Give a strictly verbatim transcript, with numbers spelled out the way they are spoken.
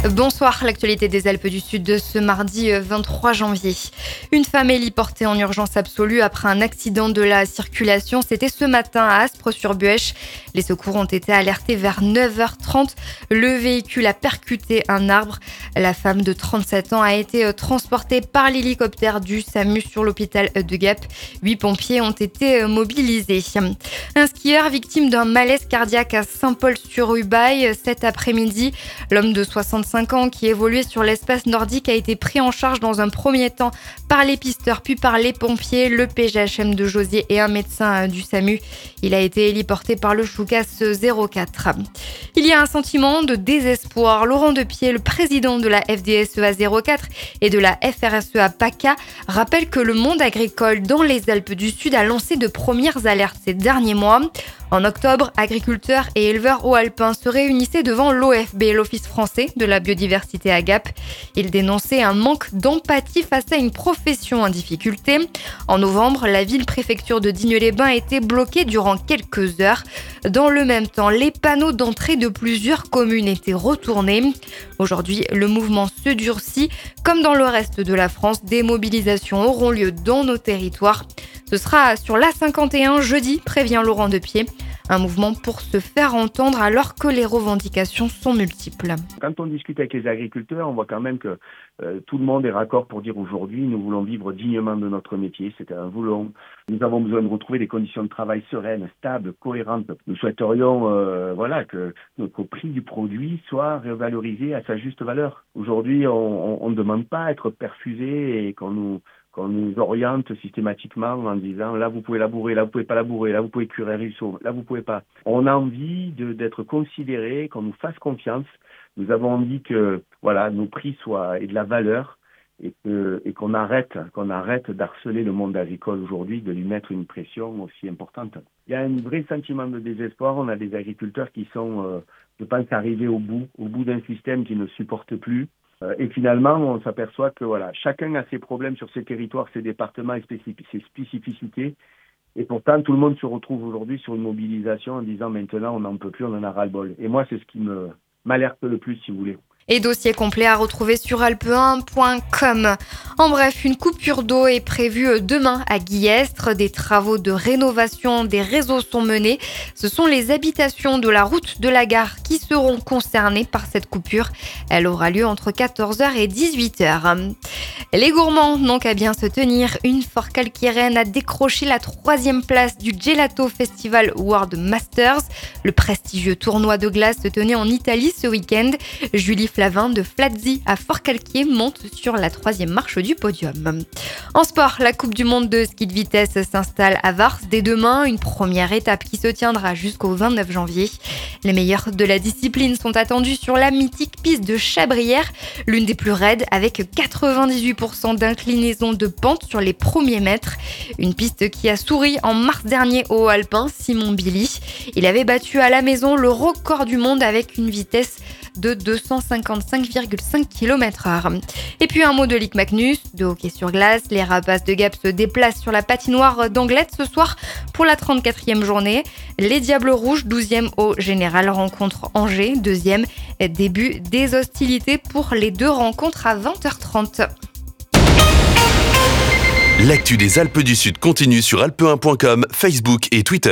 Bonsoir, l'actualité des Alpes du Sud de ce mardi vingt-trois janvier. Une femme héliportée en urgence absolue après un accident de la circulation. C'était ce matin à Aspres-sur-Buëch. Les secours ont été alertés vers neuf heures trente. Le véhicule a percuté un arbre. La femme de trente-sept ans a été transportée par l'hélicoptère du SAMU sur l'hôpital de Gap. Huit pompiers ont été mobilisés. Un skieur victime d'un malaise cardiaque à Saint-Paul-sur-Ubaye cet après-midi. L'homme de soixante-cinq ans qui évoluait sur l'espace nordique a été pris en charge dans un premier temps par les pisteurs puis par les pompiers, le P G H M de Josier et un médecin du SAMU. Il a été héliporté par le Choucas zéro quatre. Il y a un sentiment de désespoir. Laurent Depié, le président de la F D S E A zéro quatre et de la F R S E A PACA, rappelle que le monde agricole dans les Alpes du Sud a lancé de premières alertes ces derniers mois. En octobre, agriculteurs et éleveurs haut-alpins se réunissaient devant l'O F B, l'Office français de la biodiversité à Gap. Ils dénonçaient un manque d'empathie face à une profession en difficulté. En novembre, la ville-préfecture de Digne-les-Bains était bloquée durant quelques heures. Dans le même temps, les panneaux d'entrée de plusieurs communes étaient retournés. Aujourd'hui, le mouvement se durcit. Comme dans le reste de la France, des mobilisations auront lieu dans nos territoires. Ce sera sur l'A cinquante et un jeudi, prévient Laurent Depié. Un mouvement pour se faire entendre alors que les revendications sont multiples. Quand on discute avec les agriculteurs, on voit quand même que euh, tout le monde est raccord pour dire aujourd'hui nous voulons vivre dignement de notre métier. C'est un voulons. Nous avons besoin de retrouver des conditions de travail sereines, stables, cohérentes. Nous souhaiterions euh, voilà, que notre prix du produit soit revalorisé à sa juste valeur. Aujourd'hui, on ne demande pas à être perfusé et qu'on nous... qu'on nous oriente systématiquement en disant là vous pouvez labourer, là vous pouvez pas labourer, là vous pouvez curer un ruisseau, là vous pouvez pas. On a envie de, d'être considérés, qu'on nous fasse confiance. Nous avons envie que voilà nos prix soient et de la valeur et que et qu'on arrête qu'on arrête d'harceler le monde agricole aujourd'hui, de lui mettre une pression aussi importante. Il y a un vrai sentiment de désespoir. On a des agriculteurs qui sont, euh, je pense, arrivés au bout, au bout d'un système qui ne supporte plus. Et finalement, on s'aperçoit que voilà, chacun a ses problèmes sur ses territoires, ses départements et ses spécificités. Et pourtant, tout le monde se retrouve aujourd'hui sur une mobilisation en disant maintenant, on n'en peut plus, on en a ras-le-bol. Et moi, c'est ce qui me m'alerte le plus, si vous voulez. Et dossier complet à retrouver sur alpe un point com. En bref, une coupure d'eau est prévue demain à Guillestre. Des travaux de rénovation des réseaux sont menés. Ce sont les habitations de la route de la gare qui seront concernées par cette coupure. Elle aura lieu entre quatorze heures et dix-huit heures. Les gourmands n'ont qu'à bien se tenir. Une Forcalquieraine a décroché la troisième place du Gelato Festival World Masters. Le prestigieux tournoi de glace se tenait en Italie ce week-end. Julie Flavin de Flatzy à Forcalquier monte sur la troisième marche du podium. En sport, la Coupe du Monde de ski de vitesse s'installe à Vars dès demain, une première étape qui se tiendra jusqu'au vingt-neuf janvier. Les meilleurs de la discipline sont attendus sur la mythique piste de Chabrières, l'une des plus raides avec quatre-vingt-dix-huit pour cent d'inclinaison de pente sur les premiers mètres. Une piste qui a souri en mars dernier au alpin Simon Billy. Il avait battu à la maison le record du monde avec une vitesse de deux cent cinquante-cinq virgule cinq kilomètres heure. Et puis un mot de Ligue Magnus, de hockey sur glace. Les Rapaces de Gap se déplacent sur la patinoire d'Anglet ce soir pour la trente-quatrième journée. Les Diables Rouges, douzième au général, rencontrent Angers, deuxième. Début des hostilités pour les deux rencontres à vingt heures trente. L'actu des Alpes du Sud continue sur alpe un point com, Facebook et Twitter.